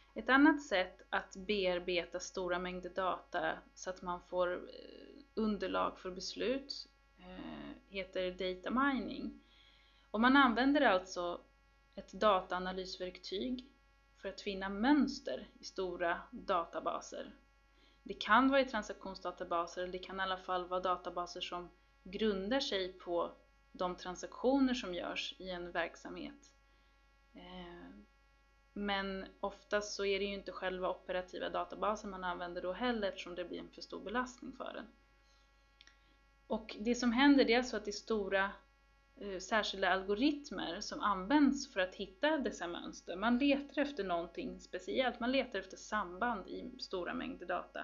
Ett annat sätt att bearbeta stora mängder data så att man får underlag för beslut heter data mining. Och man använder alltså ett dataanalysverktyg för att finna mönster i stora databaser. Det kan vara i transaktionsdatabaser, eller det kan i alla fall vara databaser som grundar sig på de transaktioner som görs i en verksamhet. Men oftast så är det ju inte själva operativa databasen man använder då heller, eftersom det blir en för stor belastning för den. Och det som händer är alltså att det är stora särskilda algoritmer som används för att hitta dessa mönster. Man letar efter någonting speciellt, man letar efter samband i stora mängder data.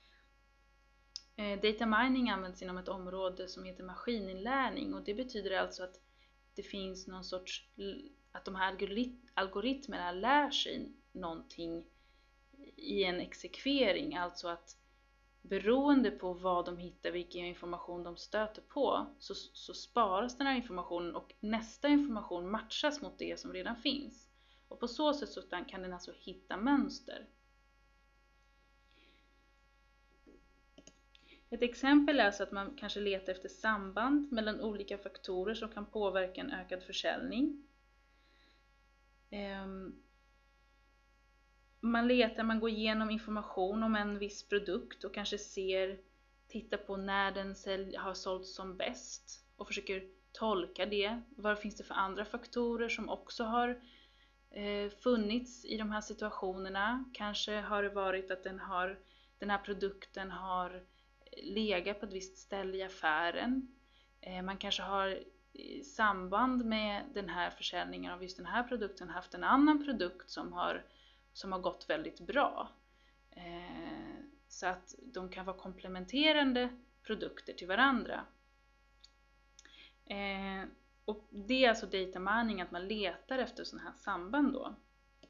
Data mining används inom ett område som heter maskininlärning, och det betyder alltså att det finns någon sorts, att de här algoritmerna lär sig någonting i en exekvering, alltså att beroende på vad de hittar, vilken information de stöter på, så sparas den här informationen och nästa information matchas mot det som redan finns. Och på så sätt så kan den alltså hitta mönster. Ett exempel är alltså att man kanske letar efter samband mellan olika faktorer som kan påverka en ökad försäljning. Man går igenom information om en viss produkt och kanske tittar på när den har sålts som bäst och försöker tolka det. Vad finns det för andra faktorer som också har funnits i de här situationerna? Kanske har det varit att den här produkten har legat på ett visst ställe i affären. Man kanske har i samband med den här försäljningen av just den här produkten haft en annan produkt som har gått väldigt bra. Så att de kan vara komplementerande produkter till varandra. Och det är alltså data mining, att man letar efter sådana här samband då.